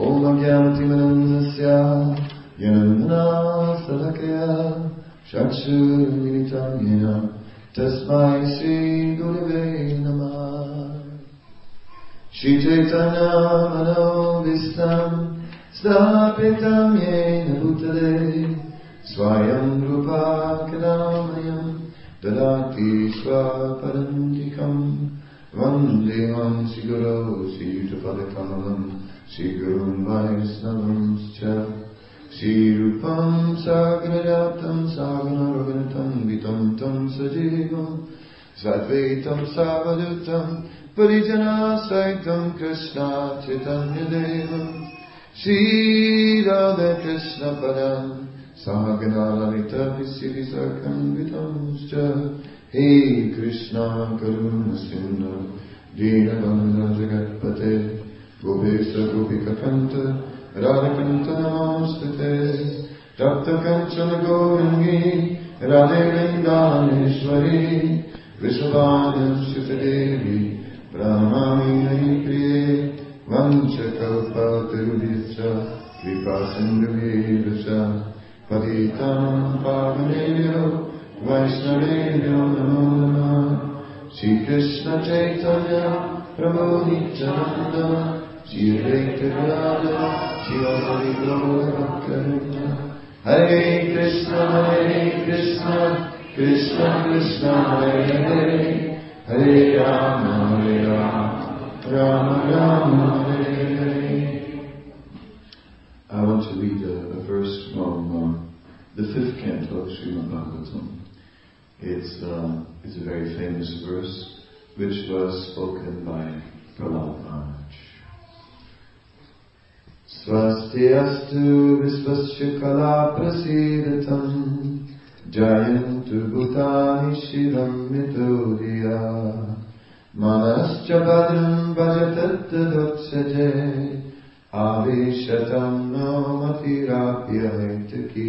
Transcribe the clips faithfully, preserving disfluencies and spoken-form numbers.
Om Agyanatimanandasya Yanandana Salakaya Chakshurmilitam Yena Tasmai Sri Gurave Namah. Shri Chaitanya Manovistam Stapitam Yena Bhutale Swayam Rupa Kadamayam Dadati Swaparantikam Vandeham Siguro Sri Yutapalakamalam Sri Gurun Vaisnavam Scha Sri Rupam Saganadaptam Saganaroganatam Vitam Tam Sajivam Sadvaitam Savadutam Parijana Saitam Krishna Chaitanya Devam Sri Radha Krishna Padam Sahagana Lalita Visivasakam Vitam Scha Hey Krishna Karuna Sindhu Dinabandha Jagatpate Gopesa Gopika Kanta Radhakanta Namastate Tapta Kanchana Gaurangi Radhe Vrindaneshwari Vrishabhanam Sutadevi Brahmami Nani Priye Vanchakalpatarubhyacha Vipasindhuvedasha Patitam Pavanebhyo Vaishnavebhyo Namo Namah. Shri Krishna Chaitanya Prabhu Nityananda Shri Advaita Gadadhara Shri Vasari Gaura Bhakta. Hare Krishna Hare Krishna Krishna Krishna Hare Hare Hare Rama Hare Rama Rama Rama Hare Hare. I want to read a, a verse from uh, the fifth canto of Srimad Bhagavatam. It's, uh, it's a very famous verse which was spoken by Prahlad Maharaj. Swasti astu visvasya kala prasidatam jayantu bhutani shivam mitodiya manascha badram bhajatat dakshaje aveshatam no matirapyahetaki.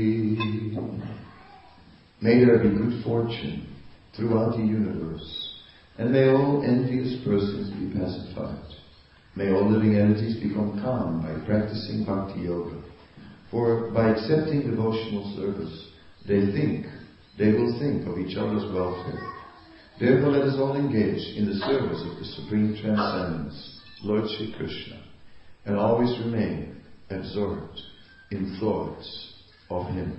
May there be good fortune throughout the universe, and may all envious persons be pacified. May all living entities become calm by practicing Bhakti Yoga. For by accepting devotional service, they think, they will think of each other's welfare. Therefore let us all engage in the service of the Supreme Transcendence, Lord Shri Krishna, and always remain absorbed in thoughts of Him.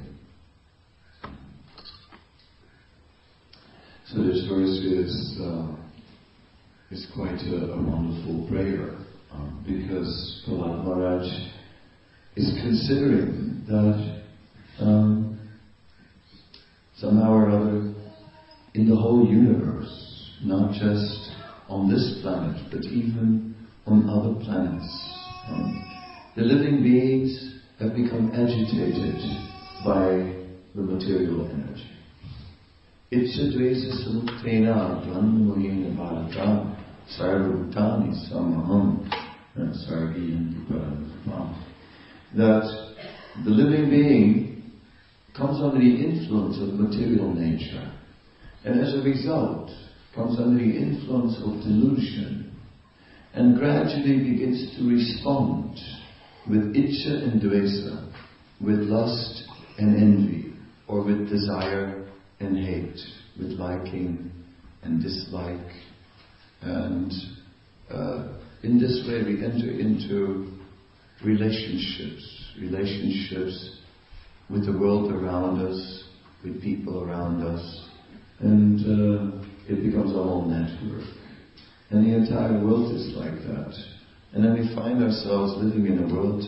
So this verse is uh, is quite a, a wonderful prayer um, because Prahlad Maharaj is considering that um, somehow or other in the whole universe, not just on this planet, but even on other planets, um, the living beings have become agitated by the material energy. Itchadvesa samutena dhanmohena bharata sarvabhutani samaham sargiyanti paramapam. That the living being comes under the influence of material nature, and as a result comes under the influence of delusion, and gradually begins to respond with itcha and dvesa, with lust and envy, or with desire and hate, with liking and dislike. And uh, in this way we enter into relationships, relationships with the world around us, with people around us, and uh, it becomes a whole network. And the entire world is like that. And then we find ourselves living in a world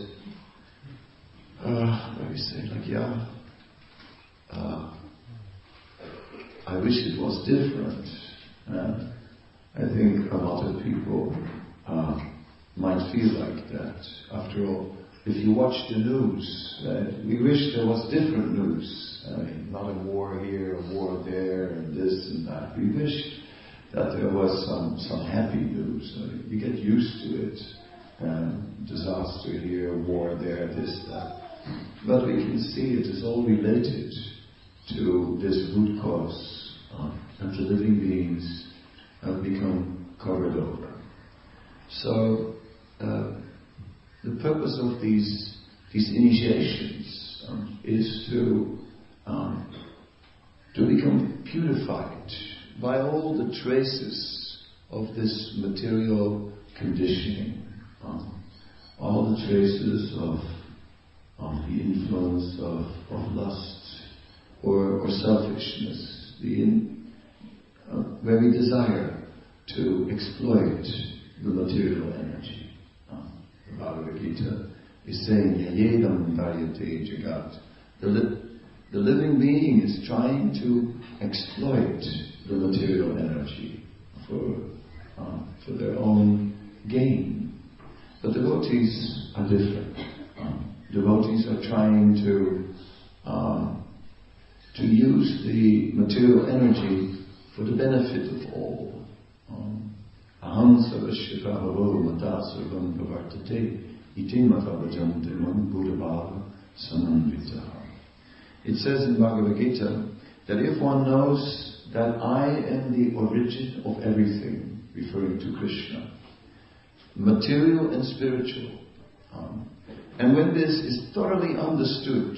uh, where we say, like, yeah, uh, I wish it was different. Uh, I think a lot of people uh, might feel like that. After all, if you watch the news, uh, we wish there was different news. I mean, not a war here, a war there, and this and that. We wish that there was some, some happy news. Uh, you get used to it. Um, disaster here, war there, this, that. But we can see it is all related to this root cause uh, that the living beings have become covered over. So, uh, the the purpose of these these initiations um, is to um, to become purified by all the traces of this material conditioning, um, all the traces of of the influence of, of lust or, or selfishness, the in, uh, where we desire to exploit the material energy. Um, the Bhagavad Gita is saying, Yayedam Daryate Jagat. The, li- the living being is trying to exploit the material energy for, um, for their own gain. But devotees are different. Um, devotees are trying to um, to use the material energy for the benefit of all. Aham sarvasya bhavo mata sarvam pravartate iti mata bhajante man buddhabhava samanvitaha. It says in Bhagavad Gita that if one knows that I am the origin of everything, referring to Krishna, material and spiritual, um, and when this is thoroughly understood,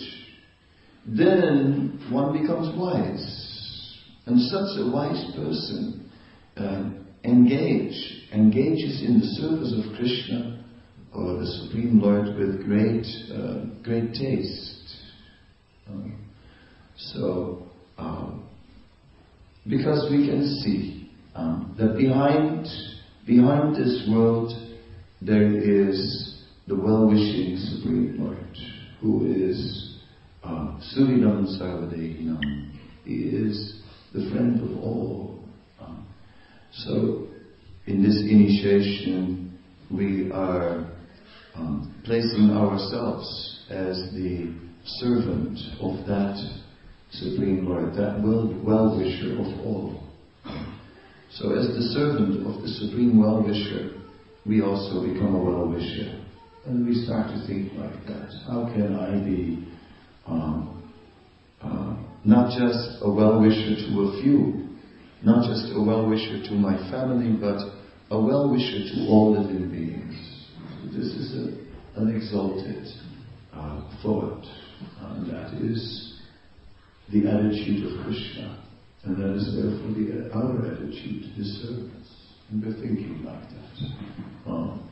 then one becomes wise. And such a wise person uh, engage, engages in the service of Krishna or the Supreme Lord with great, uh, great taste. Um, so, um, because we can see um, that behind, behind this world there is the well-wishing Supreme Lord, who is uh, Suridam Sarvadehinam. He is the friend of all. Um, so, in this initiation, we are um, placing ourselves as the servant of that Supreme Lord, that well-wisher of all. So, as the servant of the Supreme Well-Wisher, we also become a well-wisher. And we start to think like that. How can I be um, uh, not just a well-wisher to a few, not just a well-wisher to my family, but a well-wisher to all living beings? This is a, an exalted uh, thought. And that is the attitude of Krishna. And that is therefore the, our attitude, his servants. And we're thinking like that. Um,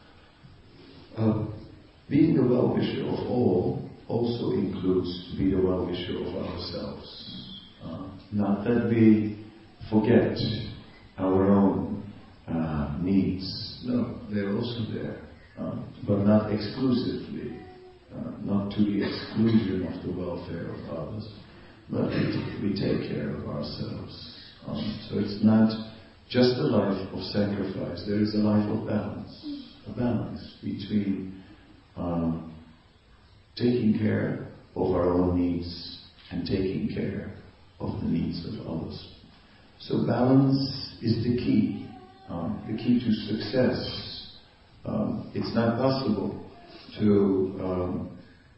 Uh, being the well-wisher of all also includes to be the well-wisher of ourselves. Uh, not that we forget our own uh, needs. No, they're also there. Uh, but not exclusively. Uh, not to the exclusion of the welfare of others. But we take care of ourselves. Um, so it's not just a life of sacrifice. There is a life of balance. A balance between um, taking care of our own needs and taking care of the needs of others. So balance is the key, um, the key to success. Um, it's not possible to um,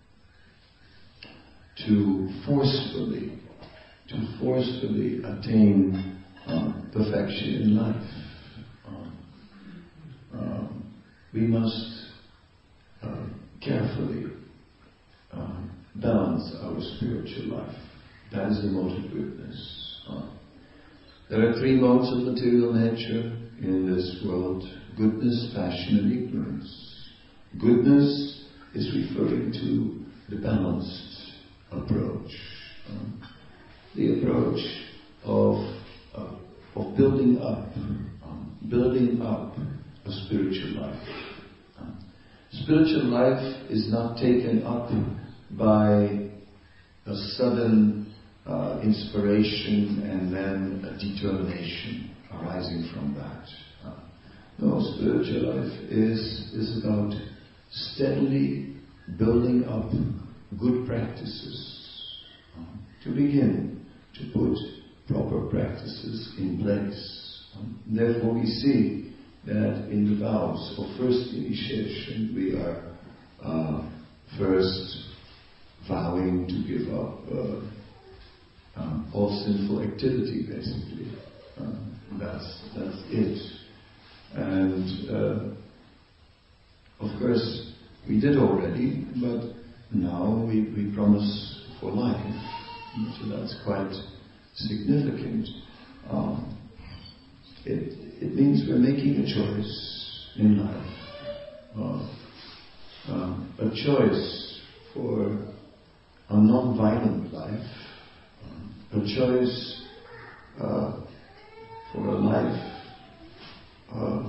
to forcefully to forcefully attain um, perfection in life. Um, um, We must uh, carefully uh, balance our spiritual life. That is the mode of goodness. Uh, there are three modes of material nature in this world: goodness, passion, and ignorance. Goodness is referring to the balanced approach, um, the approach of uh, of building up, um, building up a spiritual life. Um, spiritual life is not taken up by a sudden uh, inspiration and then a determination arising from that. Uh, no, spiritual life is, is about steadily building up good practices. Um, to begin to put proper practices in place. Um, therefore we see that in the vows of first initiation we are uh, first vowing to give up uh, um, all sinful activity, basically. Um, that's that's it. And uh, of course, we did already, but now we, we promise for life. So that's quite significant. Um, it, it means we're making a choice in life. Uh, um, a choice for a non-violent life, a choice uh, for a life uh,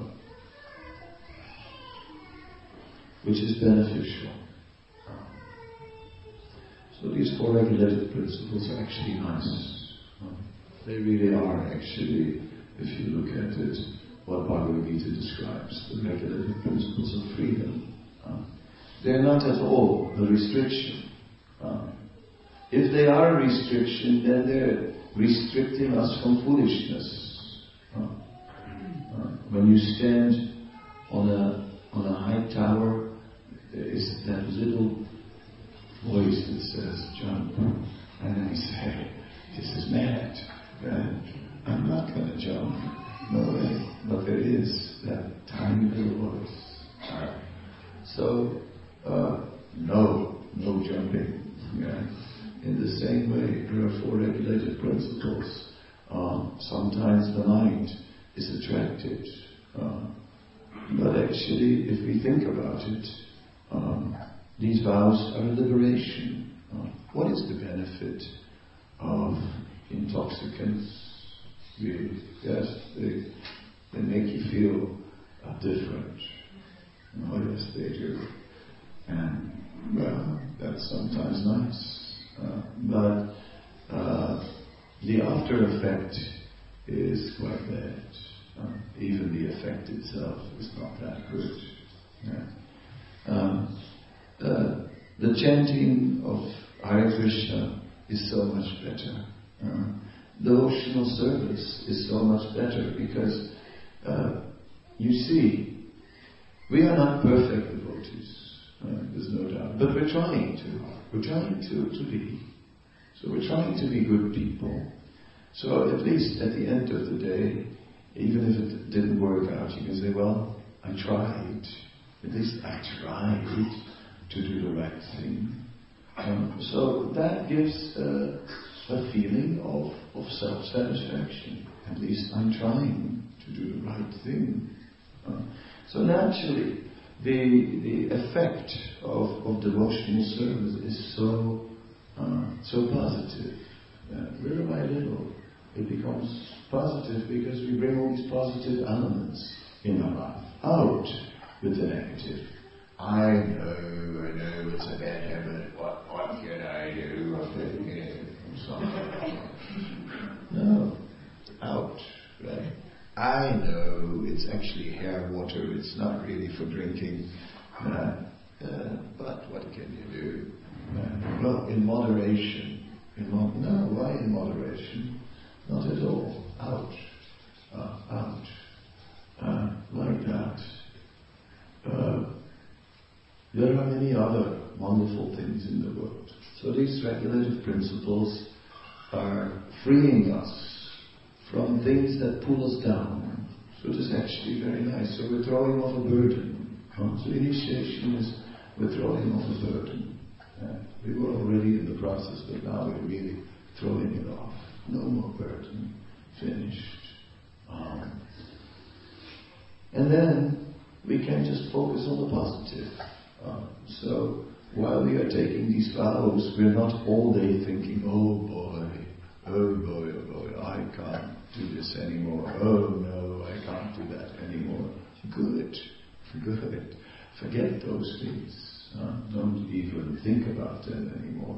which is beneficial. So these four regulated principles are actually nice. They really are actually, if you look at it, what Bhagavad Gita describes, the regulated principles of freedom. They're not at all a restriction. If they are a restriction, then they're restricting us from foolishness. When you stand on a on a high tower, there is that little voice that says, jump. And I say, this is mad. Uh, I'm not going to jump. No way. But there is that tiny little voice. Uh, so, uh, no, no jumping. Yeah. In the same way, there are four regulated principles. Uh, sometimes the mind is attracted. Uh, but actually, if we think about it, um, these vows are a liberation. Uh, what is the benefit of intoxicants? Really? Yes, they, they make you feel uh, different. Oh yes, they do. And, well, that's sometimes nice. Uh, but uh, the after effect is quite bad. Uh, even the effect itself is not that good. Yeah. Um, uh, the chanting of Hare Krishna is so much better. Uh, devotional service is so much better because, uh, you see, we are not perfect devotees, uh, there's no doubt, but we're trying to. We're trying to, to be. So we're trying to be good people. So at least at the end of the day, even if it didn't work out, you can say, well, I tried. At least I tried to do the right thing. Um, so that gives uh, a feeling of, of self-satisfaction. At least I'm trying to do the right thing. Uh, so naturally, the the effect of, of devotional service is so uh, so positive. Uh, little by little, it becomes positive because we bring all these positive elements in our life out with the negative. I know, I know it's a bad habit. What, what can I do? Okay, I'm sorry. No, out, right? I know it's actually hair water. It's not really for drinking. Uh, uh, but what can you do? Uh, well, in moderation. In mo- no, why in moderation? Not at all. Out. Uh, out. Uh, like that. Uh, there are many other wonderful things in the world. So these regulative principles are freeing us from things that pull us down. So it is actually very nice. So we're throwing off a burden. So initiation is we're throwing off a burden. Uh, we were already in the process, but now we're really throwing it off. No more burden. Finished. Um, and then we can just focus on the positive. Uh, so while we are taking these vows, we're not all day thinking, oh boy, oh boy, oh boy, I can't do this anymore. Oh no, I can't do that anymore. Good, good. Forget those things. Uh, don't even think about them anymore.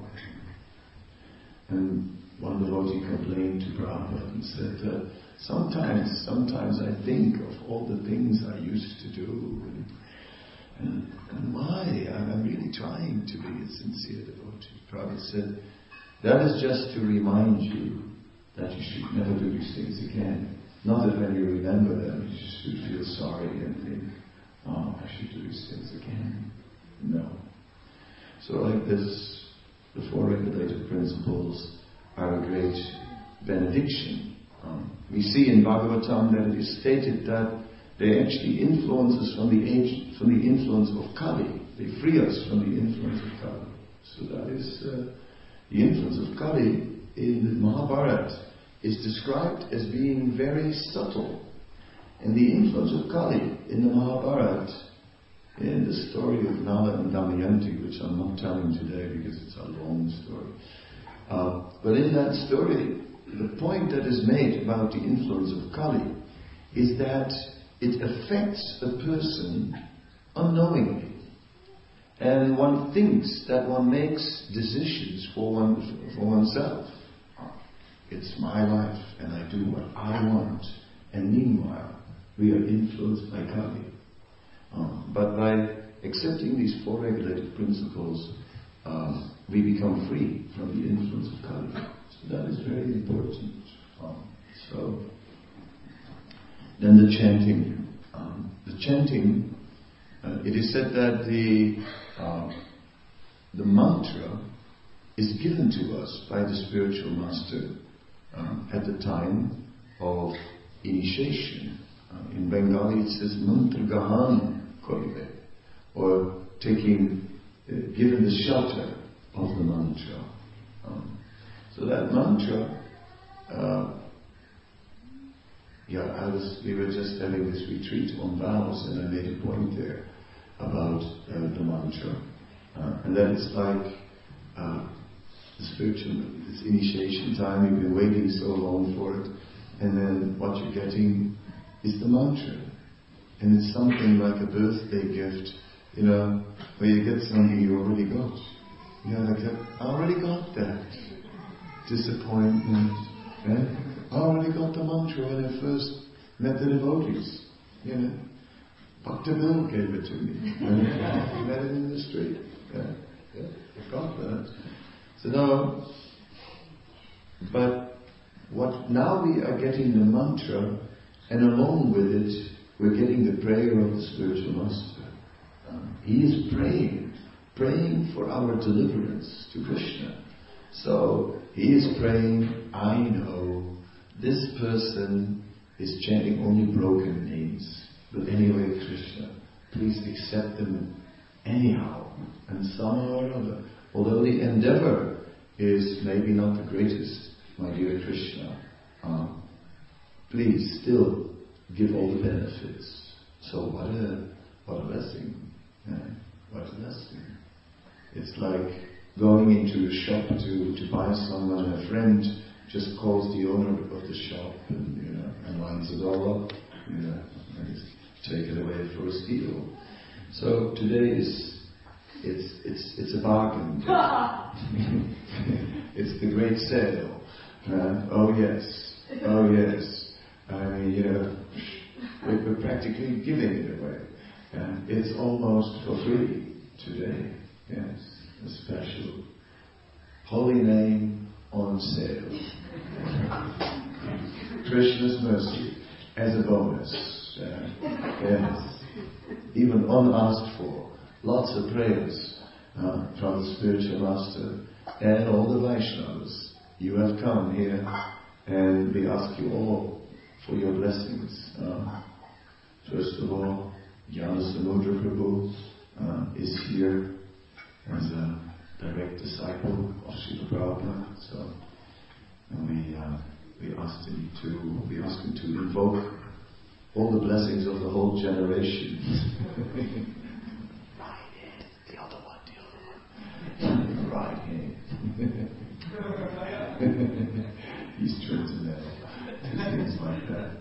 And one devotee complained to Prabhupada and said that sometimes, sometimes I think of all the things I used to do and, and, and why? I'm really trying to be a sincere devotee. Prabhupada said, that is just to remind you that you should never do these things again. Not that when you remember them, you should feel sorry and think, oh, I should do these things again. No. So like this, the four regulated principles are a great benediction. Um, we see in Bhagavatam that it is stated that they actually influence us from the age, from the influence of Kali. They free us from the influence of Kali. So that is uh, the influence of Kali in the Mahabharata is described as being very subtle. And the influence of Kali in the Mahabharata, in the story of Nala and Damayanti, which I'm not telling today because it's a long story. Uh, but in that story, the point that is made about the influence of Kali is that it affects a person unknowingly. And one thinks that one makes decisions for one for oneself. It's my life and I do what I want. And meanwhile, we are influenced by Kali. Um, but by accepting these four regulative principles, um, we become free from the influence of Kali. So that is very important. Um, so, then the chanting. Um, the chanting, uh, it is said that the uh, the mantra is given to us by the spiritual master um, at the time of initiation. Uh, in Bengali it says mantra gahan koribe, or taking, uh, given the shelter of the mantra. Um, so that mantra, uh, yeah, I was. We were just having this retreat on vows, and I made a point there about uh, the mantra, uh, and that it's like uh, the spiritual, this initiation time. You've been waiting so long for it, and then what you're getting is the mantra, and it's something like a birthday gift, you know, where you get something you already got. You know, like I already got that disappointment. Eh? I already got the mantra when I first met the devotees. You know, Doctor Bill gave it to me. I met it in the street. Yeah, yeah, I got that. So now, but what now we are getting the mantra, and along with it, we're getting the prayer of the spiritual master. Um, he is praying, praying for our deliverance to Krishna. So he is praying, I know this person is chanting only broken names, but anyway, Krishna, please accept them anyhow, and somehow or other. Although the endeavor is maybe not the greatest, my dear Krishna, um, please still give all the benefits. So what a what a blessing! Yeah, what a blessing! It's like going into a shop to, to buy someone, a friend just calls the owner of the shop and, you know, and lines it all up, you know, and take it away for a steal. So today is it's it's it's a bargain. It's the great sale. Uh, oh yes, oh yes. I mean, you know, we're practically giving it away. Uh, it's almost for free today. Yes, a special holy name on sale. Krishna's mercy as a bonus. Uh, yes, even unasked for. Lots of prayers uh, from the spiritual master and all the Vaishnavas. You have come here, and we ask you all for your blessings. Uh, first of all, Jnanasamudra Prabhu uh, is here as a direct disciple of Srila Prabhupada. So and we uh, we asked him to we asked him to invoke all the blessings of the whole generation. Right hand, the other one, the other one. Right hand. He's transcendental. Things like that.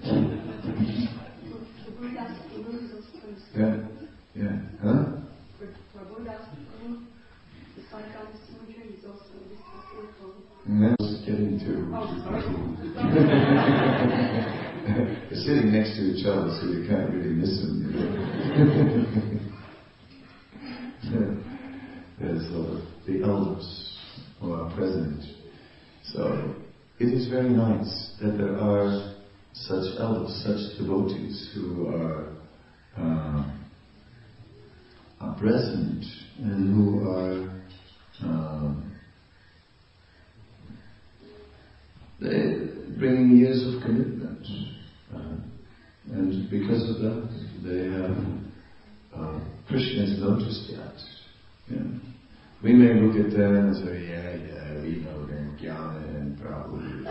Yeah, yeah. Huh? And that's getting to. They're sitting next to each other, so you can't really miss them. You know? There's uh, the elders who are present. So it is very nice that there are such elders, such devotees who are uh, are present and who are uh, they bringing years of commitment, uh, and because of that, they have uh, Krishna has noticed that. We may look at them and say, yeah, yeah, we know them, Jnana and Prabhu.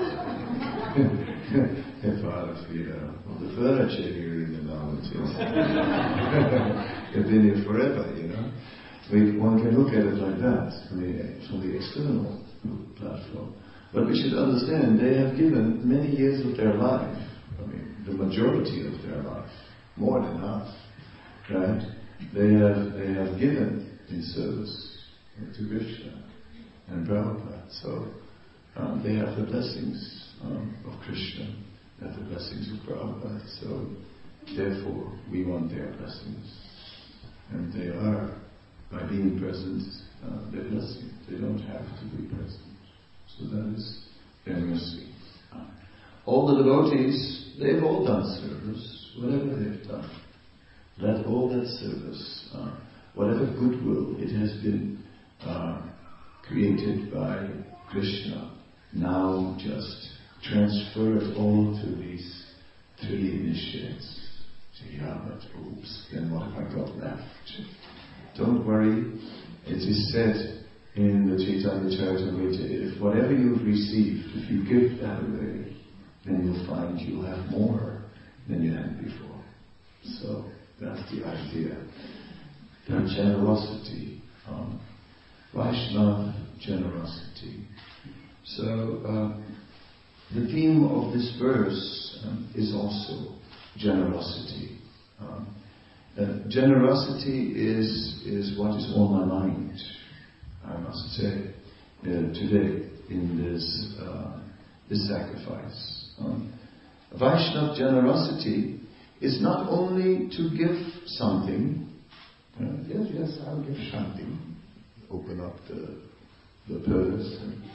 Part of, you know, of the furniture here in the mountains. They've been here forever, you know. We, one can look at it like that, from the, from the external platform. But we should understand, they have given many years of their life. I mean, the majority of their life, more than half, right? They have they have given in service to Krishna and Prabhupada. So um, they have the blessings um, of Krishna, they have the blessings of Prabhupada. So therefore, we want their blessings, and they are, by being present, uh, their blessing. They don't have to be present. So that is their mercy. Uh, all the devotees, they've all done service, whatever they've done. Let all that service, uh, whatever goodwill it has been uh, created by Krishna, now just transfer it all to these three initiates. So, yeah, but oops, then what have I got left? Don't worry, it is said in the Chaitanya Charitamrita, if whatever you've received, if you give that away, then you'll find you'll have more than you had before. So that's the idea. That generosity, um, Vaishnava generosity. So uh, the theme of this verse um, is also generosity. Um, uh, generosity is is what is on my mind, I must say, uh, today in this uh, this sacrifice. Um, Vaishnava generosity is not only to give something. Uh, yes, yes, I'll give something. Open up the the purse and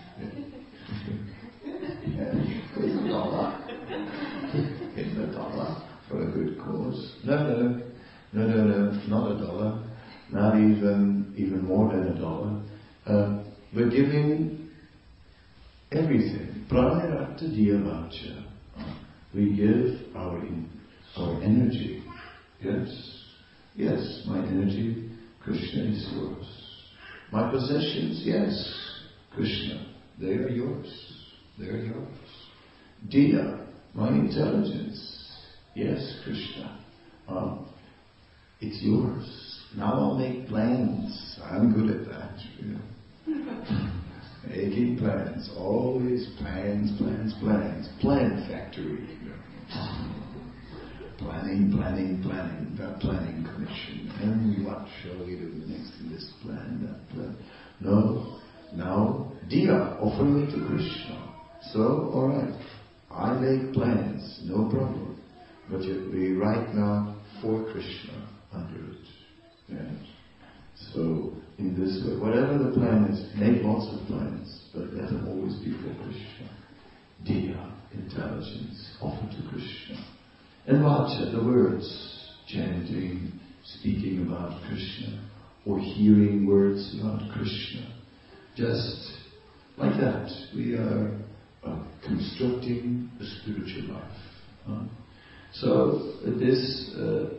yeah, here's a dollar. Here's a dollar for a good cause. No, no, no, no, no, not a dollar. Not even even more than a dollar. Uh, we're giving everything. Pranayata diyavacha. We give our in, our energy. Yes, yes, my energy, Krishna is yours. My possessions, yes, Krishna, they are yours. They are yours. Diya, my intelligence, yes, Krishna, um, it's yours. Now I'll make plans. I'm good at that. You know. Making plans, always plans, plans, plans. Plan factory. You know. Planning, planning, planning. The planning commission. And what shall we do next in this plan, that plan? No. Now, Diya, offering it to Krishna. So, alright. I make plans, no problem. But we right now for Krishna under it. Yes. So, in this way, whatever the plan is, make lots of plans, but let them always be for Krishna. Diya, intelligence, offer to Krishna. And Vacha, the words, chanting, speaking about Krishna, or hearing words about Krishna. Just like that, we are uh, constructing a spiritual life. Uh, so, this, uh,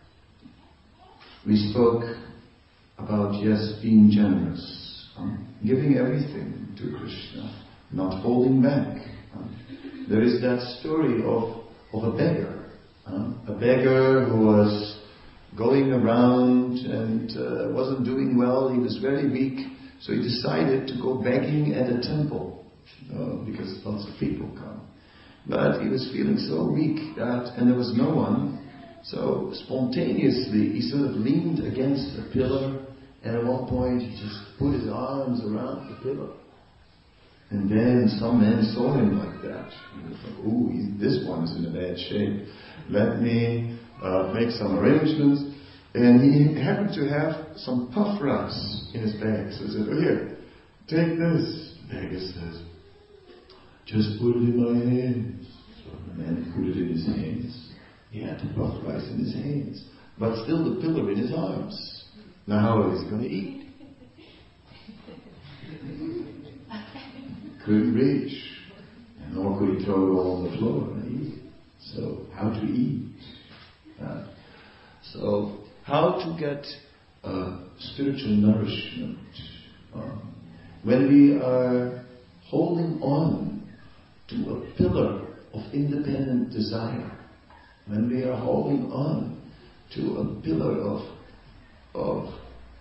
we spoke about, yes, being generous, um, giving everything to Krishna, not holding back. Um, there is that story of, of a beggar. Uh, a beggar who was going around and uh, wasn't doing well. He was very weak, so he decided to go begging at a temple uh, because lots of people come. But he was feeling so weak that, and there was no one, so spontaneously he sort of leaned against a pillar, and at one point he just put his arms around the pillar. And then some men saw him like that. And they thought, ooh, this one is in a bad shape. Let me uh, make some arrangements. And he happened to have some puff rice in his bag. So he said, oh, here, take this. The beggar says, just put it in my hands. So the man put it in his hands. He had the puff rice in his hands, but still the pillar in his arms. Now how is he going to eat? Couldn't reach, and nor could he throw it all on the floor and eat. So, how to eat? Uh, so, how to get uh, spiritual nourishment Uh, when we are holding on to a pillar of independent desire, when we are holding on to a pillar of, of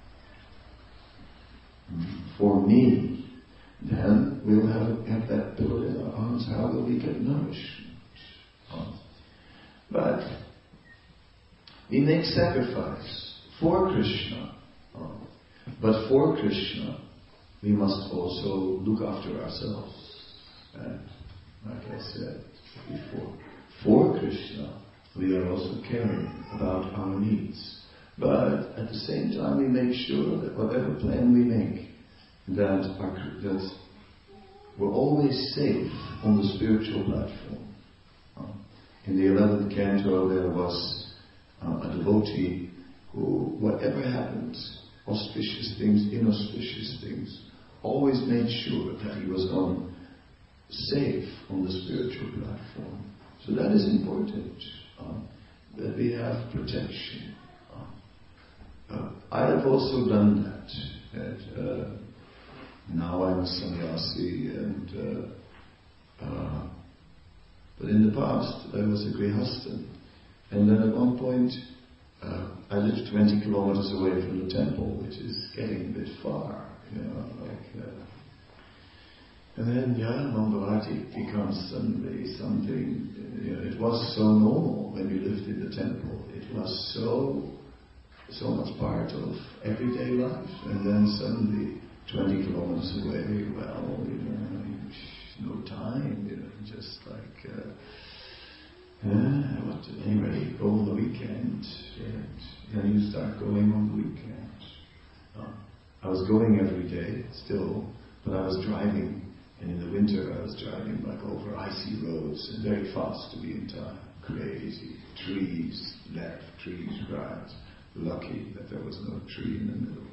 for me, then we'll have, have that pillar in our arms. How will we get nourished? Uh, but we make sacrifice for Krishna. Uh, but for Krishna, we must also look after ourselves. And like I said before, for Krishna, we are also caring about our needs. But at the same time, we make sure that whatever plan we make, that, our, that we're always safe on the spiritual platform. Uh, in the eleventh canto, there was uh, a devotee who, whatever happened, auspicious things, inauspicious things, always made sure that he was on safe on the spiritual platform. So that is important, uh, that we have protection. Uh, uh, I have also done that. that uh, now I'm a sannyasi, and uh, uh, but in the past I was a grihastha, and then at one point uh, I lived twenty kilometers away from the temple, which is getting a bit far, you know, like. Uh, And then, yeah, Mangalati becomes suddenly something, you know, it was so normal when we lived in the temple. It was so, so much part of everyday life. And then suddenly, twenty kilometers away, well, you know, no time, you know, just like, uh, uh, what, anyway, go on the weekend. And then you start going on the weekend. Uh, I was going every day, still, but I was driving. And in the winter I was driving like over icy roads and very fast to be in time. Crazy. Trees, left, trees, right. Lucky that there was no tree in the middle.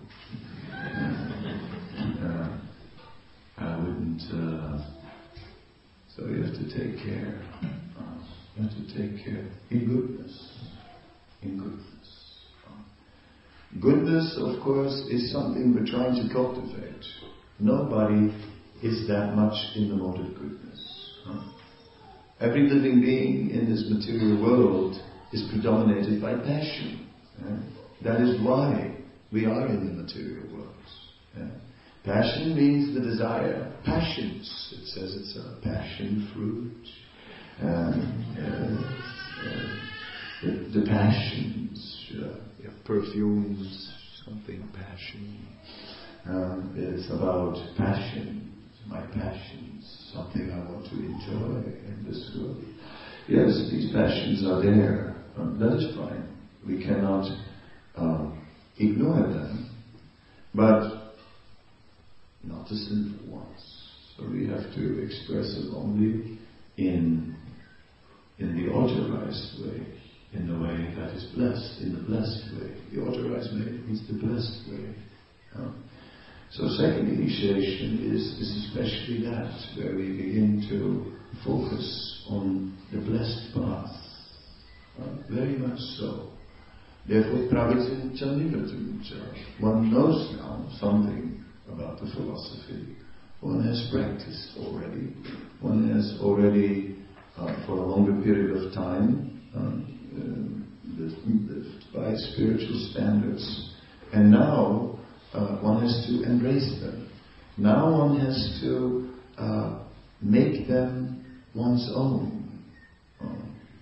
uh, I wouldn't... Uh, so you have to take care. Uh, you have to take care. In goodness. In goodness. Uh, goodness, of course, is something we're trying to cultivate. Nobody is that much in the mode of goodness. Huh? Every living being in this material world is predominated by passion. Yeah? That is why we are in the material world. Yeah? Passion means the desire. Passions. It says it's a passion fruit. Um, uh, uh, the, the passions. Uh, yeah, perfumes, something passion. Um, it's about passion. My passions, something I want to enjoy in this world. Yes, these passions are there. Um, that is fine. We cannot um, ignore them, but not the sinful ones. So we have to express it only in in the authorized way, in the way that is blessed, in the blessed way. The authorized way means the blessed way. Um, So second initiation is, is especially that, where we begin to focus on the blessed path. Uh, very much so. Therefore, Pravicin Chandivatuncha. One knows now something about the philosophy. One has practiced already. One has already, uh, for a longer period of time, um, uh, lived, lived by spiritual standards. And now, Uh, one has to embrace them. Now one has to uh, make them one's own. Uh,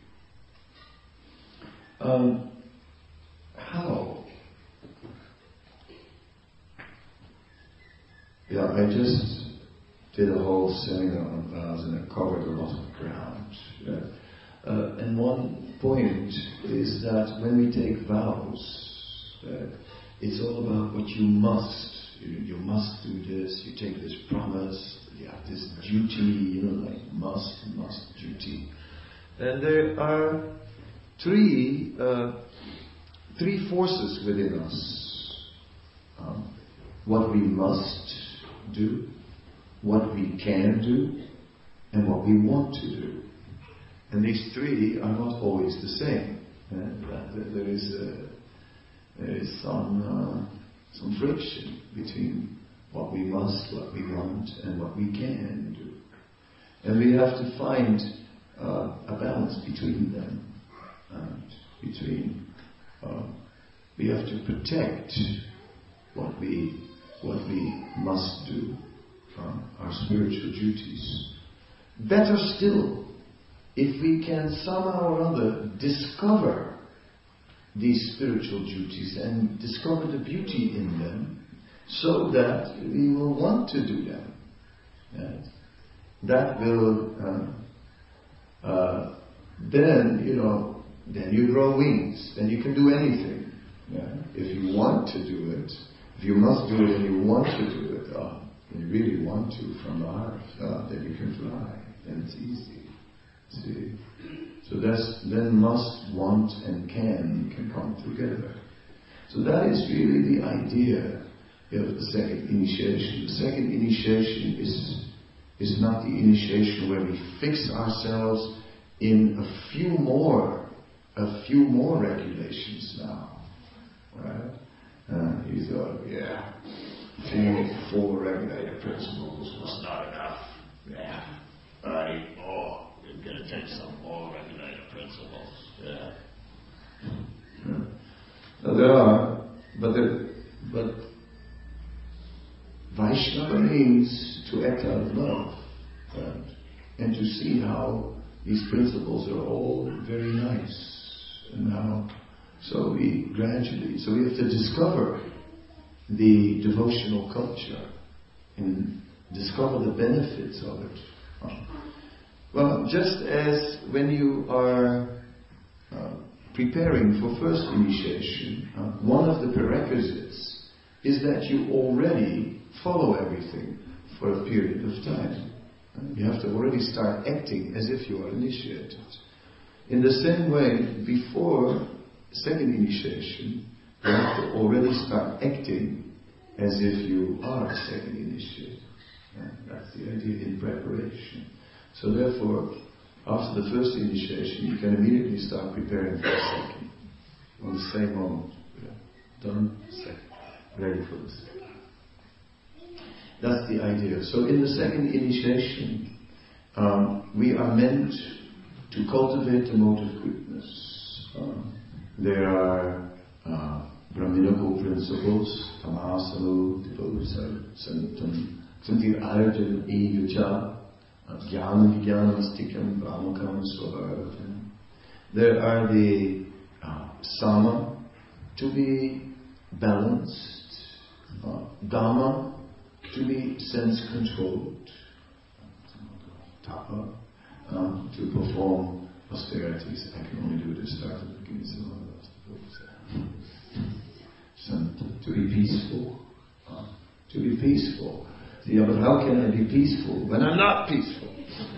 um, how? Yeah, I just did a whole seminar on vows and it covered a lot of ground. Yeah. Uh, and one point is that when we take vows, uh, it's all about what you must. You, you must do this, you take this promise, you have this duty, you know, like must, must, duty. And there are three, uh, three forces within us. Um, what we must do, what we can do, and what we want to do. And these three are not always the same. Uh, there is a There is some uh, some friction between what we must, what we want, and what we can do. And we have to find uh, a balance between them. And between, uh, we have to protect what we, what we must do, uh, our spiritual duties. Better still, if we can somehow or other discover these spiritual duties and discover the beauty in them, so that we will want to do them. Yes. That will, uh, uh, then, you know, then you grow wings, then you can do anything. Yeah? If you want to do it, if you must do it and you want to do it, oh, and you really want to from the heart, oh, then you can fly, then it's easy. See? So that's, then must, want and can can come together. So that is really the idea of the second initiation. The second initiation is is not the initiation where we fix ourselves in a few more, a few more regulations now. Right? Uh, you thought, yeah, three, four regulator principles was not enough. Yeah, I need more. We're going to take some more regulator principles. Yeah. yeah. Now there are, but there, but Vaishnava means to act out of love, right? And to see how these principles are all very nice, and how so we gradually, so we have to discover the devotional culture and discover the benefits of it. Well, just as when you are uh, preparing for first initiation, uh, one of the prerequisites is that you already follow everything for a period of time. You have to already start acting as if you are initiated. In the same way, before second initiation, you have to already start acting as if you are a second initiated. That's the idea in preparation. So therefore, after the first initiation, you can immediately start preparing for the second. On the same moment. Yeah. Done, second. Ready for the second. That's the idea. So in the second initiation, um, we are meant to cultivate the mode of goodness. Um, there are uh, Brahminical principles, tamasalu, devosa, santam, santir arjun, egacha, jnana vijnanastikam, brahmakam, svabhavatam. There are the uh, sama, to be balanced, uh, dhamma, to be sense-controlled, tapa, um, to perform austerities. I can only do this start at the beginning, so to be peaceful, uh, to be peaceful. Yeah, but how can I be peaceful when I'm not peaceful?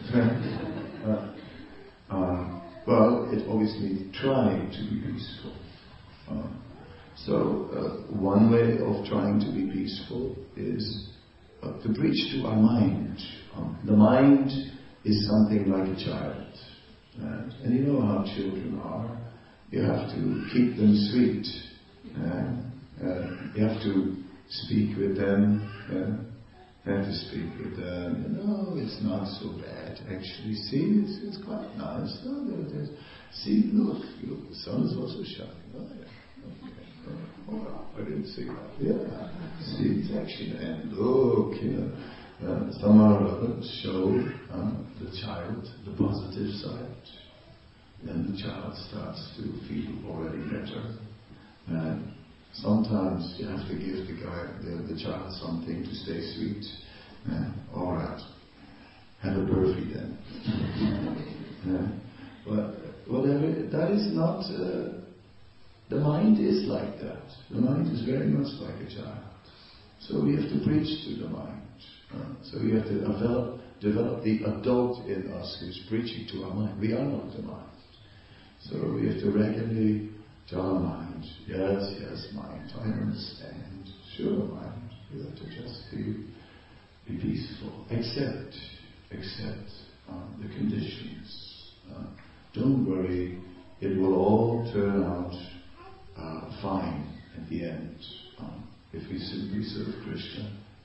uh, uh, well, it always means trying to be peaceful. Uh, so, uh, one way of trying to be peaceful is Uh, to preach to our mind. Um, the mind is something like a child. Right? And you know how children are. You have to keep them sweet. Uh, uh, you have to speak with them. Uh, you have to speak with them. You know, it's not so bad. Actually, see, it's, it's quite nice. Oh, there it is. See, look, look, the sun is also shining. Oh, yeah. Okay. Oh, I didn't see that. Yeah. See, it's actually, and look, you know, uh, somehow or other show uh, the child the positive side. Then the child starts to feel already better. And sometimes you have to give the guy, the, the child something to stay sweet. Uh, all right, have a burfie then. uh, but whatever, that is not. Uh, The mind is like that. The mind is very much like a child. So we have to preach to the mind. Uh, so we have to develop, develop the adult in us who is preaching to our mind. We are not the mind. So we have to regularly tell our mind, yes, yes, mind, I understand. Sure, mind. You have to just be, be peaceful. Accept, accept uh, the conditions. Uh, don't worry. It will all turn out Uh, fine at the end. Um, if we simply serve Krishna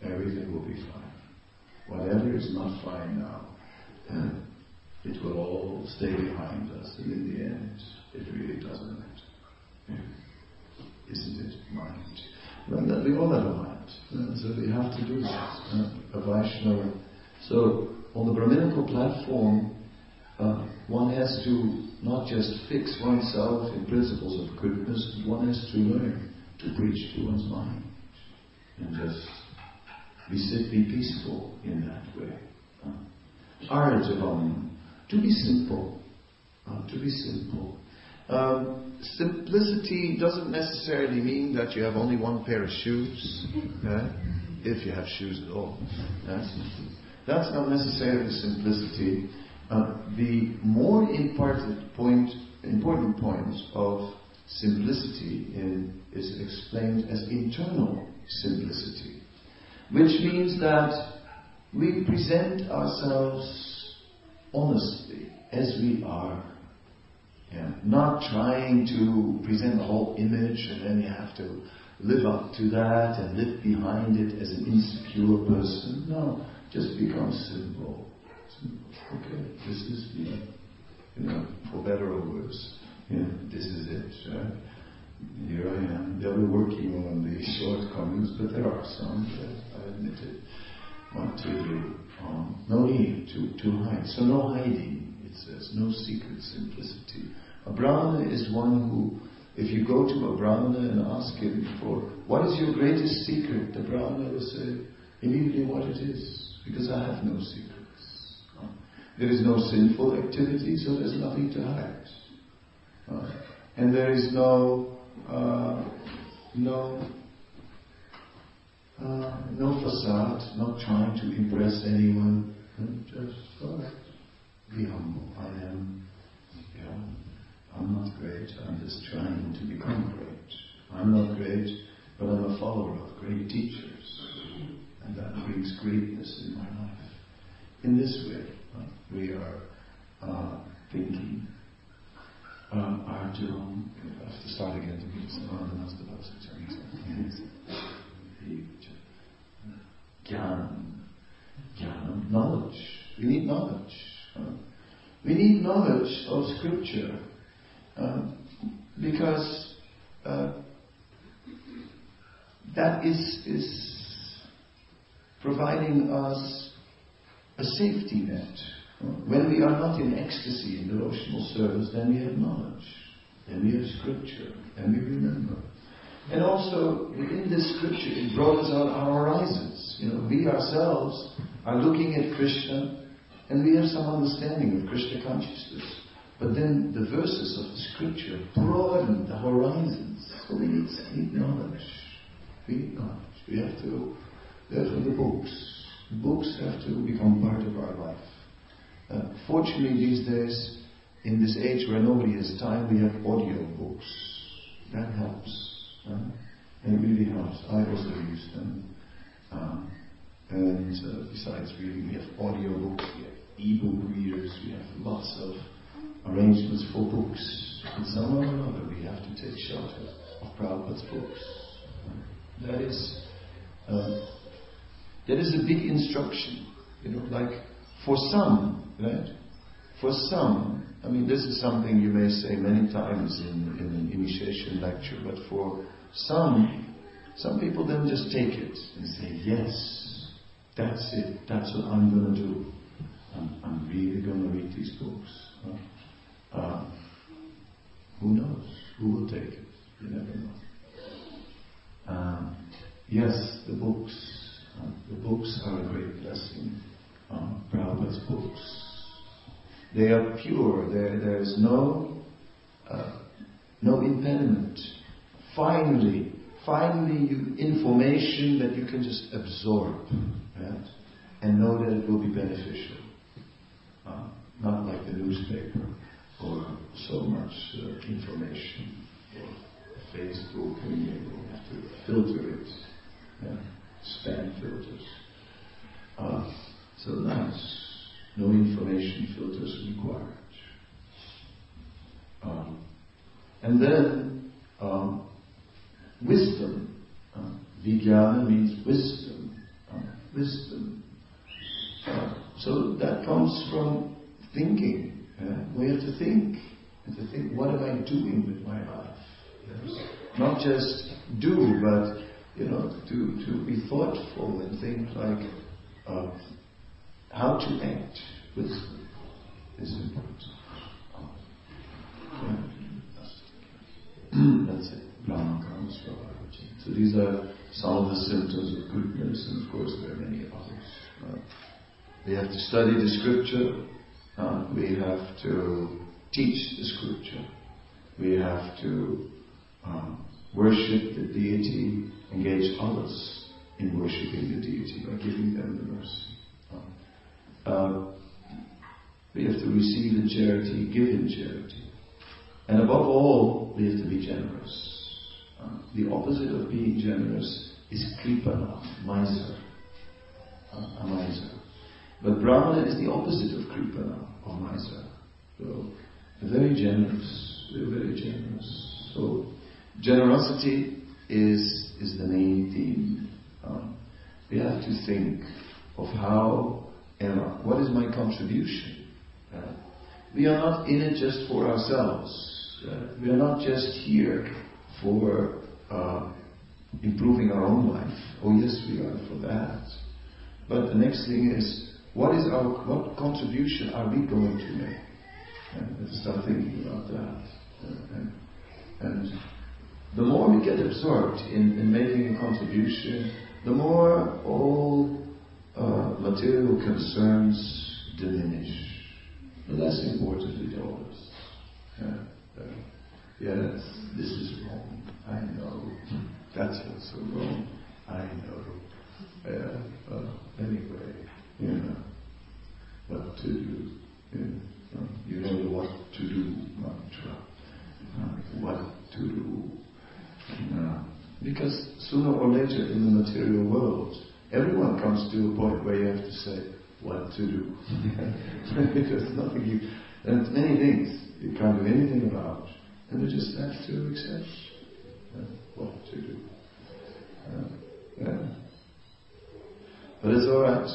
everything will be fine. Whatever is not fine now, uh, it will all stay behind us, and in the end, it really doesn't matter. Isn't it? Mind. Well, we all have a mind, uh, so we have to do that. Uh, a Vaishnava. So, on the Brahminical platform, uh, one has to not just fix oneself in principles of goodness, but one has to learn to preach to one's mind. And just be, sit, be peaceful in that way. Uh, Arjavam. To be simple. Uh, to be simple. Um, simplicity doesn't necessarily mean that you have only one pair of shoes, right? If you have shoes at all. That's, that's not necessarily simplicity. Uh, the more important point, important point of simplicity in, is explained as internal simplicity, which means that we present ourselves honestly as we are. Yeah. Not trying to present a whole image and then you have to live up to that and live behind it as an insecure person. No, just become simple. simple. Okay, this is me. You know, for better or worse. Yeah, this is it. Right? Here I am. They'll be working on the shortcomings, but there are some that I admit it. What to do? Um, no need to, to hide. So no hiding. It says no secret simplicity. A Brahmana is one who, if you go to a Brahmana and ask him for what is your greatest secret, the Brahmana will say immediately what it is, because I have no secrets. Uh, there is no sinful activity, so there's nothing to hide. Uh, and there is no uh, no uh, no facade, not trying to impress anyone. And just alright, be humble. I am, you know, I'm not great. I'm just trying to become great. I'm not great, but I'm a follower of great teachers, and that brings greatness in my life. In this way, right, we are uh, thinking. Um, Arjun, I have to start again to be Gyanam. Gyanam, knowledge. We need knowledge. Uh, we need knowledge of scripture uh, because uh, that is is providing us a safety net. When we are not in ecstasy in devotional service, then we have knowledge, then we have scripture, and we remember. And also, in this scripture, it broadens out our horizons. You know, we ourselves are looking at Krishna, and we have some understanding of Krishna consciousness. But then the verses of the scripture broaden the horizons. So we need, need knowledge. We need knowledge. We have to, therefore the books. The books have to become part of our life. Uh, fortunately, these days, in this age where nobody has time, we have audio books. That helps. Uh, and it really helps. I also use them. Um, and uh, besides reading, we have audio books, we have e-book readers, we have lots of arrangements for books. And somehow or another, we have to take shelter of Prabhupada's books. Uh, that is uh, that is a big instruction. You know, like for some, right? For some, I mean, this is something you may say many times in, in an initiation lecture, but for some, some people then just take it and say, yes, that's it, that's what I'm going to do. I'm, I'm really going to read these books. Huh? Uh, who knows? Who will take it? You never know. Um, yes, the books. Uh, the books are a great blessing. Um, Prabhupada's books. They are pure. There, there is no, uh, no impediment. Finally, finally, you, information that you can just absorb, right? And know that it will be beneficial. Uh, not like the newspaper or so much uh, information or Facebook. And you have to filter it. Yeah? Spam filters. Uh, so that's. No information filters required. Um, and then, um, wisdom. Uh, Vijnana means wisdom. Uh, comes from thinking. Yeah? We have to think. We have to think, what am I doing with my life? Yes. Not just do, but, you know, to, to be thoughtful and think like, uh, how to act. Wisdom is important. Yeah. That's it. Brahma comes from origin. So these are some of the symptoms of goodness, and of course there are many others. Uh, we have to study the scripture. Uh, we have to teach the scripture. We have to um, worship the deity, engage others in worshipping the deity by giving them the mercy. Uh, uh, we have to receive in charity, give in charity. And above all, we have to be generous. Uh, the opposite of being generous is kripana, miser. Uh, a miser. But Brahmana is the opposite of kripana, or miser. So, very generous. We're very generous. So, generosity is is the main theme. Um, we have to think of how, uh, what is my contribution? Uh, we are not in it just for ourselves. Uh, we are not just here for uh, improving our own life. Oh yes, we are for that. But the next thing is, what is our what contribution are we going to make? And we have to start thinking about that. Uh, and, and the more we get absorbed in, in making a contribution, the more all uh, material concerns diminish. The less important it is. Yeah, uh, yes, this is wrong. I know. That's also wrong. I know. Uh, uh, anyway, you know what to do. You know, you know what to do mantra. Uh, what to do. Uh, because sooner or later in the material world, everyone comes to a point where you have to say what to do. Because nothing you, and many things you can't do anything about, and you just have to accept uh, what to do. Uh, yeah. But it's alright.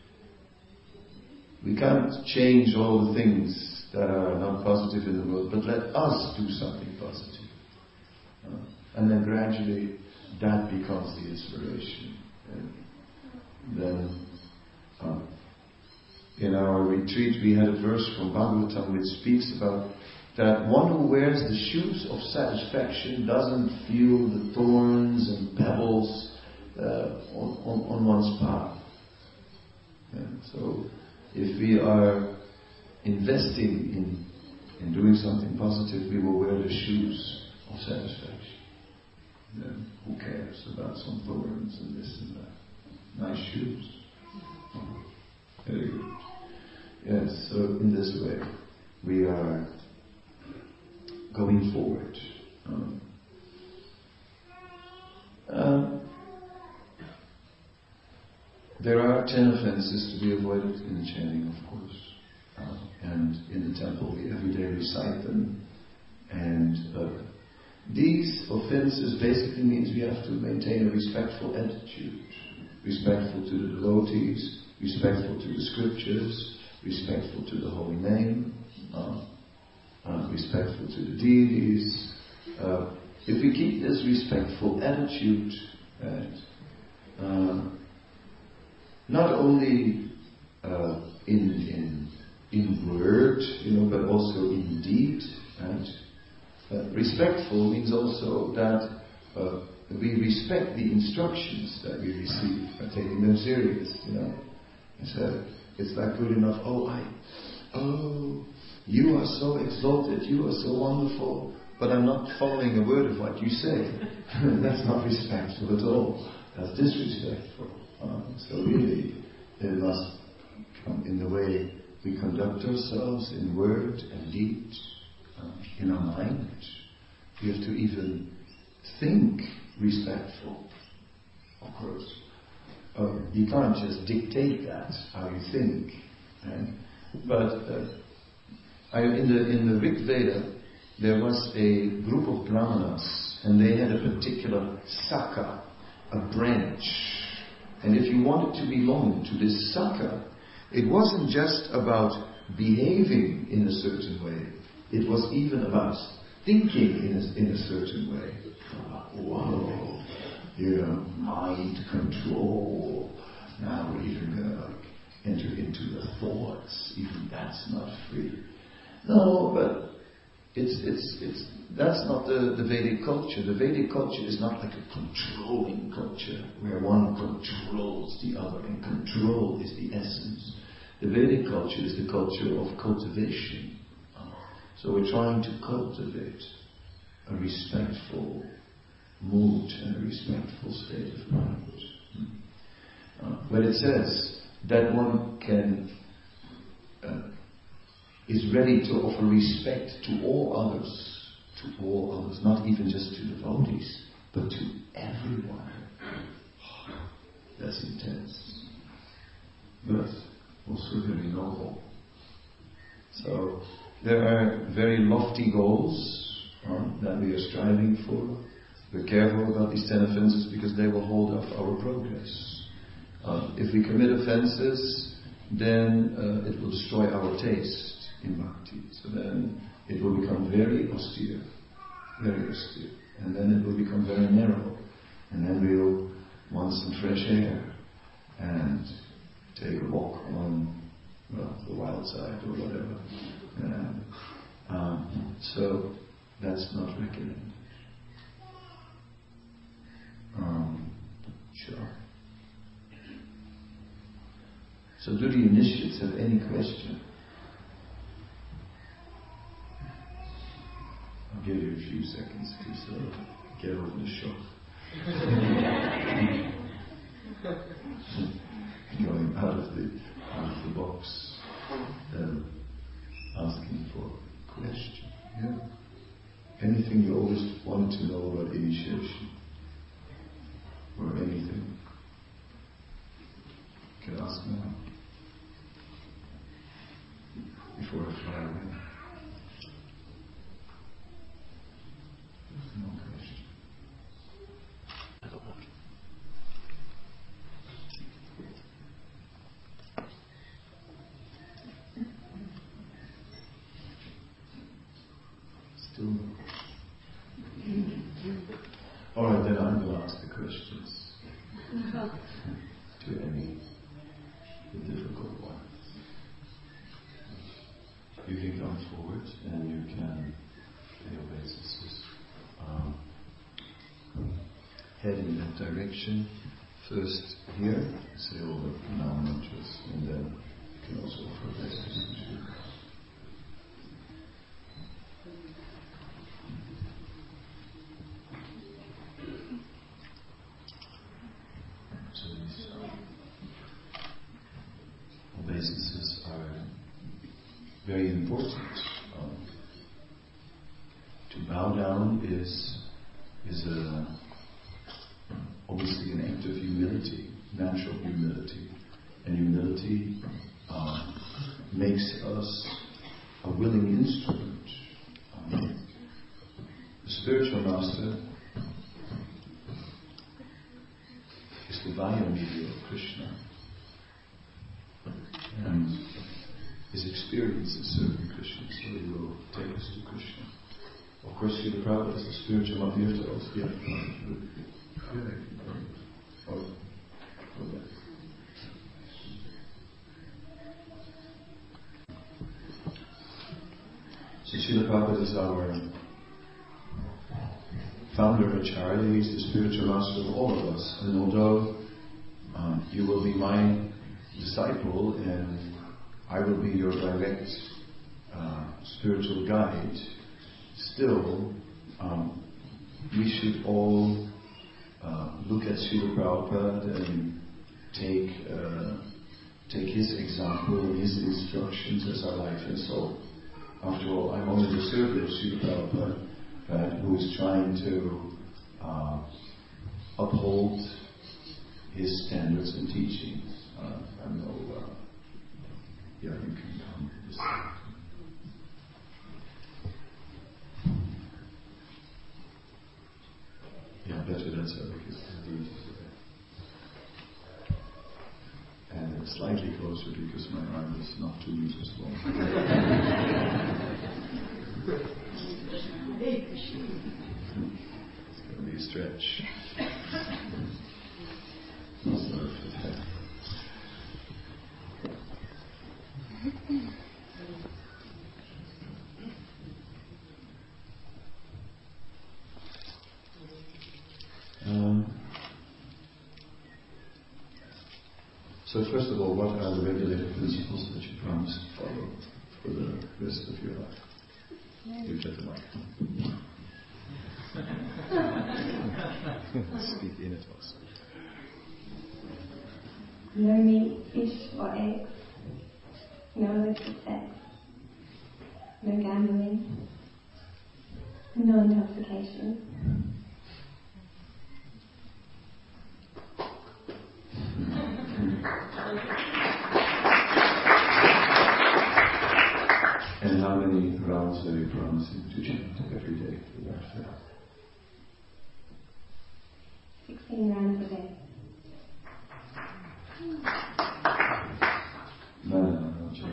We can't change all the things that are not positive in the world, but let us do something positive. Uh, and then gradually that becomes the inspiration. And then uh, in our retreat we had a verse from Bhagavatam which speaks about that one who wears the shoes of satisfaction doesn't feel the thorns and pebbles uh, on, on, on one's path. And so if we are investing in, in doing something positive, we will wear the shoes of satisfaction. Then who cares about some thorns and this and that? Nice shoes. Oh, very good. Yes, so in this way we are going forward. Um, um, there are ten offenses to be avoided in chanting, of course. Uh, and in the temple we every day recite them. And uh, these offenses basically means we have to maintain a respectful attitude. Respectful to the devotees, respectful to the scriptures, respectful to the holy name, uh, uh, respectful to the deities. Uh, if we keep this respectful attitude, right, uh, not only uh, in in in word, you know, but also in deed, right? Uh, respectful means also that uh, we respect the instructions that we receive by taking them serious, you know. It's, uh, it's like good enough, oh, I, oh, you are so exalted, you are so wonderful, but I'm not following a word of what you say. That's not respectful at all. That's disrespectful. Uh, so really, it must come in the way we conduct ourselves in word and deed. Uh, in our mind, we have to even think respectful, of course. Uh, you can't just dictate that, how you think. Right? But uh, I, in the in the Rig Veda, there was a group of brahmanas, and they had a particular saka, a branch. And if you wanted to belong to this saka, It wasn't just about behaving in a certain way. It was even about thinking in a, in a certain way. Whoa, you know, mind control. Now we're even going to like enter into the thoughts. Even that's not free. No, but it's it's it's that's not the, the Vedic culture. The Vedic culture is not like a controlling culture where one controls the other, and control is the essence. The Vedic culture is the culture of cultivation. So we're trying to cultivate a respectful mood and a respectful state of mind. Uh, but it says that one can uh, is ready to offer respect to all others, to all others, not even just to devotees, but to everyone. Oh, that's intense, but also very noble. So there are very lofty goals uh, that we are striving for. We're careful about these ten offenses because they will hold up our progress. Uh, if we commit offenses, then uh, it will destroy our taste in bhakti. So then it will become very austere, very austere. And then it will become very narrow. And then we'll want some fresh air and take a walk on, well, the wild side or whatever. And, um, so that's not recommended. Um, sure. So do the initiates have any question? I'll give you a few seconds to sort of get over the shock. Going out of the out of the box, um, asking for a question. Yeah. Anything you always wanted to know about initiation, or anything, you can ask now before I fly away. No question. Still no question. Alright, then I'm going to ask the questions to any the difficult ones. You can come forward and you can feel obeisances. Um, head in that direction. First here, say all the now mantras, and then you can also offer obeisances. So these obeisances are very important. Um, to bow down is is a, obviously an act of humility, natural humility, and humility uh, makes us a willing instrument. Um, the spiritual master is the vaya media of Krishna, and his experience is serving Krishna, so he will take us to Krishna. Of course, Srila Prabhupada is the spiritual master also. Yeah. Oh. Oh. So Srila Prabhupada is our founder Acharya. He's the spiritual master of all of us. And although um, you will be my disciple and I will be your direct uh, spiritual guide, still um, we should all uh, look at Srila Prabhupada and take uh, take his example and his instructions as our life and soul. After all, I'm only the servant of Srila Prabhupada, right, who is trying to uh, uphold his standards and teachings. Uh, I'm no uh, yeah, you can come to this side. Yeah, better that's how because and it's slightly closer because my arm is not two meters long. It's going to be a stretch. Sorry for that. Um, so first of all, what are the regulative principles that you promise to follow for the rest of your life? You get the mic. Speak in it also. No meat, fish or eggs. No illicit sex. No gambling. No intoxication. And how many rounds are you promising to chant every day without fail? Sixteen rounds a day. No, no, no, no, chant.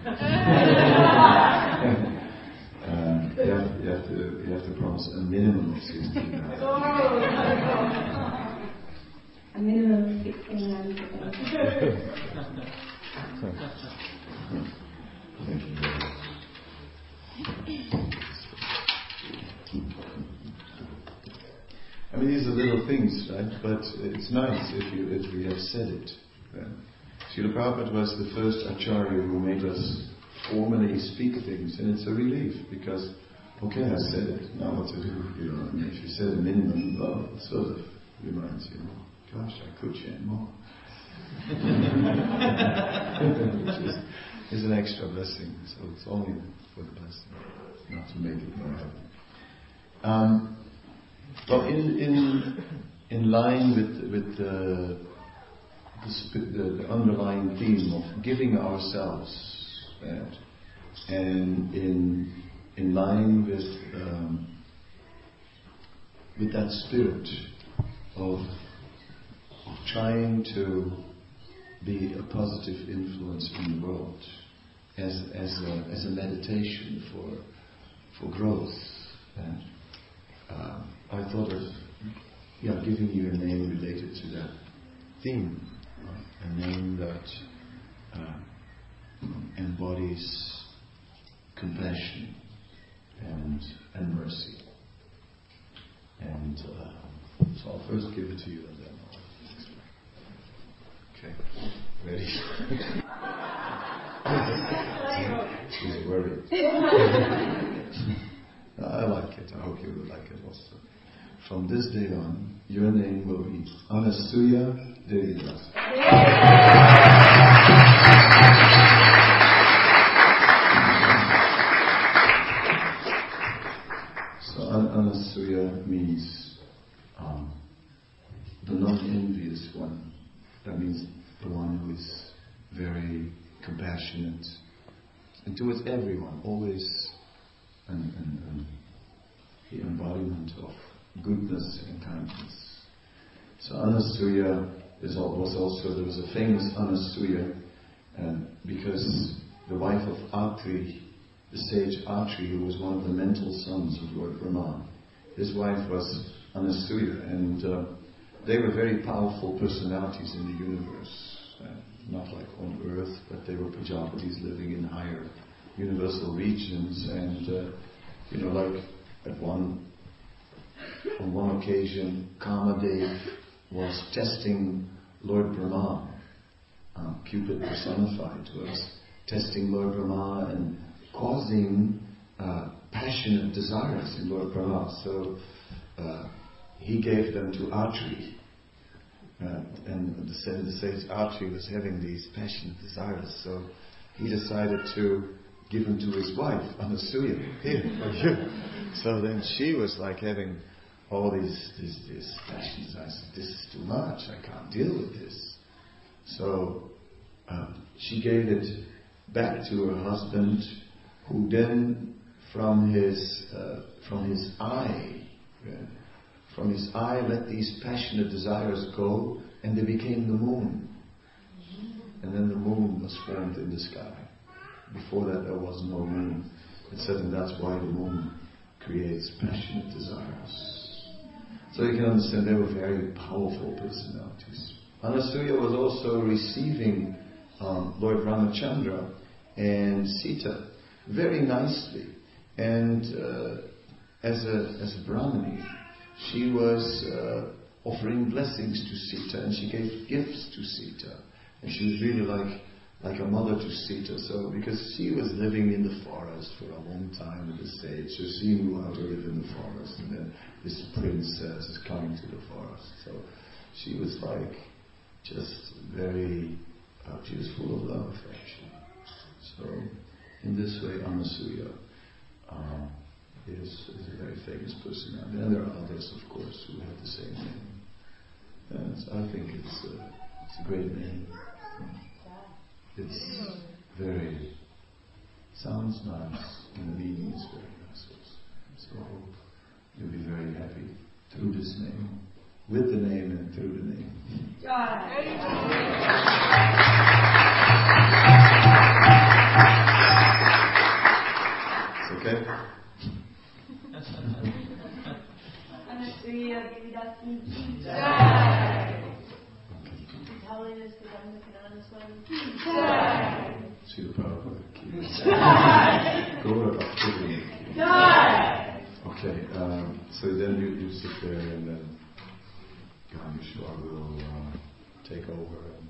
um, you, have, you, have to, you have to promise a minimum of sixteen rounds. A minimum of sixteen rounds a day. Thank you very much. I mean, these are little things, right? But it's nice if you if we have said it. Right? Srila Prabhupada was the first acharya who made us formally speak things, and it's a relief because, okay, I said it. Now what to do? You know, and if you said a minimum, well, it sort of reminds you, gosh, I could chant more. Which is, is an extra blessing, so it's only for the blessing, not to make it more heavy. Um, well, in in in line with with the the, the, the underlying theme of giving ourselves, right? And in in line with um, with that spirit of, of trying to be a positive influence in the world, as as a, as a meditation for for growth. And, uh, I thought of yeah giving you a name related to that theme, right? A name that uh, embodies compassion and and mercy. And uh, so I'll first give it to you, and then I'll explain. Okay, ready? She's worried. I like it. I hope you will like it also. From this day on, your name will be Anasuya Devidas. So An- Anasuya means um, the non-envious one. That means the one who is very compassionate and towards everyone, always an, an, an, the embodiment of goodness and kindness. So Anasuya is al- was also, there was a famous Anasuya uh, because the wife of Atri, the sage Atri, who was one of the mental sons of Lord Brahma, his wife was Anasuya, and uh, they were very powerful personalities in the universe. Uh, not like on earth, but they were Prajapatis living in higher universal regions, and uh, you know, like at one on one occasion, Kamadev was testing Lord Brahma. Um, Cupid personified was testing Lord Brahma and causing uh, passionate desires in Lord Brahma. So uh, he gave them to Atri. Uh, and the, the sage Atri was having these passionate desires, so he decided to give them to his wife, Anasuya. Here, for you. So then she was like having all these, these, these passionate desires. I said, this is too much, I can't deal with this. So uh, she gave it back to her husband, who then from his uh, from his eye, uh, from his eye let these passionate desires go, and they became the moon. And then the moon was formed in the sky. Before that there was no moon. It said, and that's why the moon creates passionate desires. So you can understand they were very powerful personalities. Anasuya was also receiving um, Lord Ramachandra and Sita very nicely. And uh, as a as a Brahmani, she was uh, offering blessings to Sita, and she gave gifts to Sita. And she was really like like a mother to Sita. So because she was living in the forest for a long time at the stage, so she knew how to live in the forest. And then this princess is coming to the forest. So she was like just very, uh, she was full of love actually. So in this way, Anasuya uh, is, is a very famous personality. And there are others, of course, who have the same name. And I think it's a, it's a great name. It's very, sounds nice, and the meaning is very nice also. So you'll be very happy through this name, with the name and through the name. It's okay? Anasuya Devidasi Jai. His Holiness the Dhammakanana Swami Jai. Srila Prabhupada Jai. Gaura Bhakti Jai. Okay, um, so then you, you sit there and then Gameshwar will uh, take over.